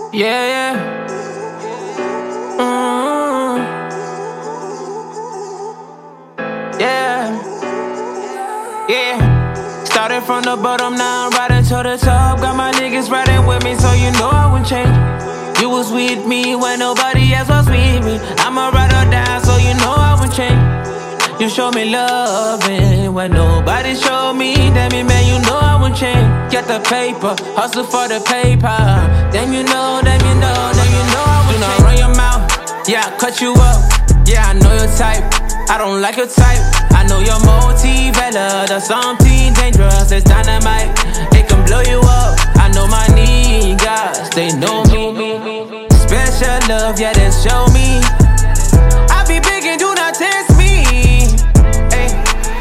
Yeah, yeah. Yeah. Yeah. Started from the bottom, now I'm riding to the top. Got my niggas riding with me, so you know I wouldn't change. You was with me when nobody else was with me. I'ma ride or die, so you know I wouldn't change. You show me loving when nobody showed me. Damn it, man, you know I wouldn't change. Get the paper, hustle for the paper. Then you know, then you know, then you know I wouldn't change. Run your mouth, yeah, I cut you up. Yeah, I know your type, I don't like your type. I know your motive, there's something dangerous. It's dynamite, it can blow you up. I know my niggas, they know me. Special love, yeah, they show me. I be big and do not test me. Hey.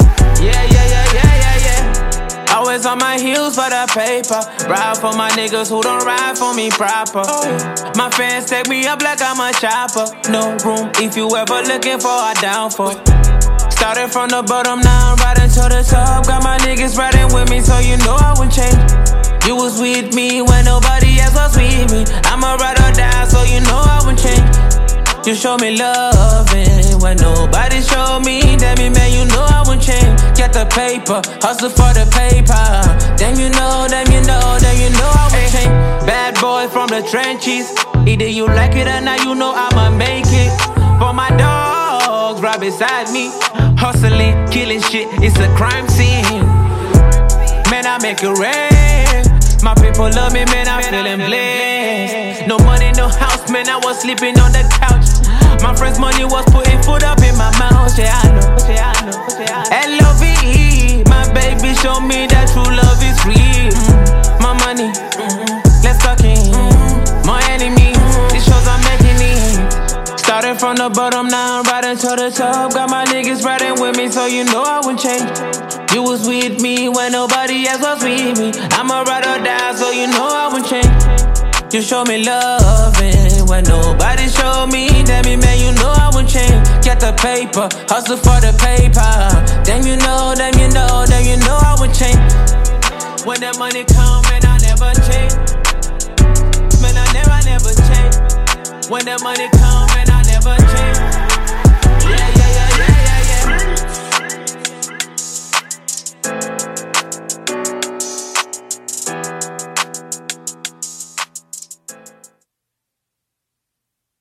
Yeah. Always on my heels for the paper. Ride for my niggas who don't ride for me proper. My fans take me up like I'm a chopper. No room if you ever looking for a downfall. Started from the bottom, now I'm riding to the top. Got my niggas riding with me, so you know I wouldn't change. You was with me when nobody else was with me. I'ma ride or die, so you know I wouldn't change. You show me loving when nobody showed me. Damn it, man, you know I wouldn't change. Get the paper, hustle for the paper. Then you know, then you know, then you know I wouldn't change. Bad boy from the trenches. Either you like it or not, you know I'ma make it. For my dogs right beside me. Hustling, killing shit, it's a crime scene. Man, I make it rain. My people love me, man, I'm feeling blessed. No money, no house, man, I was sleeping on the couch. My friend's money was putting food up in my mouth. Yeah, I know. L-O-V-E, my baby showed me that true love is real. My money, let's talk in. My enemy, it shows I'm making it. Started from the bottom, now I'm riding to the top. Got my niggas riding with me, so you know I wouldn't change. You was with me when nobody else was with me. I'ma ride or die, so you know I wouldn't change. You show me loving when nobody showed me. Damn it, man, you know I wouldn't change. Get the paper, hustle for the paper. Then you know, then you know, then you know I wouldn't change. When the money come, man, I never change. Man, I never change. When the money come.